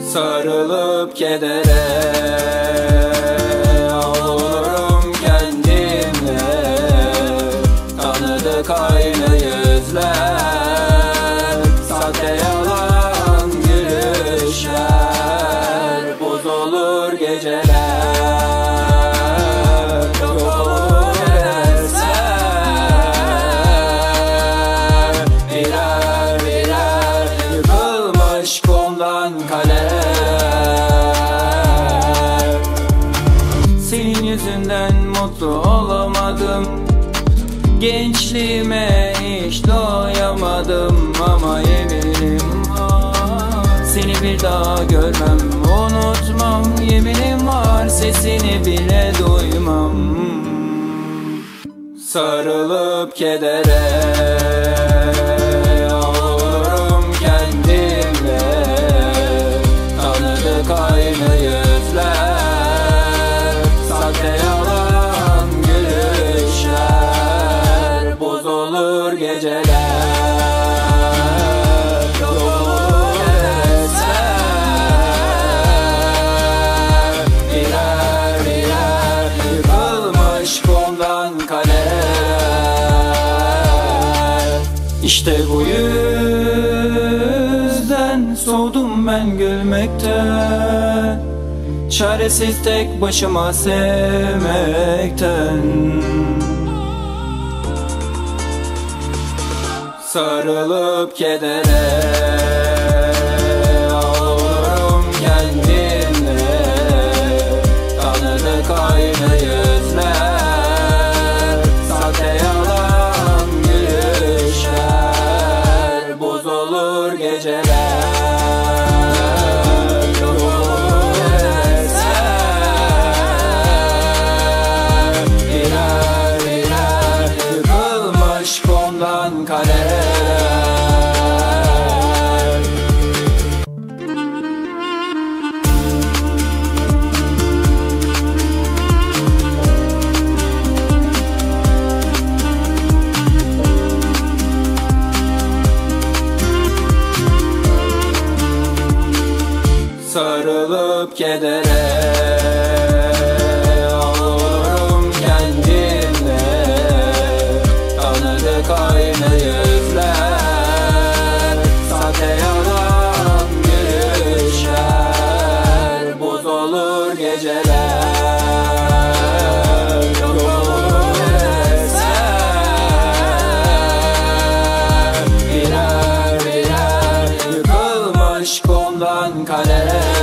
Sarılıp kedere olurum kendimle. Tanıdık aynı yüzler, sahte yalan gülüşler. Bozulur geceler, yok olur eser. Birer birer yıkılmış kumdan kale. Senin yüzünden mutlu olamadım, gençliğime hiç doyamadım. Ama yeminim var, seni bir daha görmem, unutmam. Yeminim var, sesini bile duymam. Sarılıp kedere olurum kendimle. Tanıdık aynı yüzler, sahte yalan gülüşler. Bozulur geceler, yok olur eser. Birer birer yıkılmış kumdan kale. İşte bu yüzden soğudum ben gülmekten, çaresiz tek başıma sevmekten. Sarılıp kedere olurum kendimle. Tanıdık aynı yüzler, sahte yalan gülüşler. Bozulur geceler, yok olur eser. Birer birer yıkılmış kumdan kale. Sarılıp kedere olurum kendimle. Tanıdık aynı yüzler, sahte yalan gülüşler. Bozulur geceler, yok olur eser. Birer birer yıkılmış kumdan kale.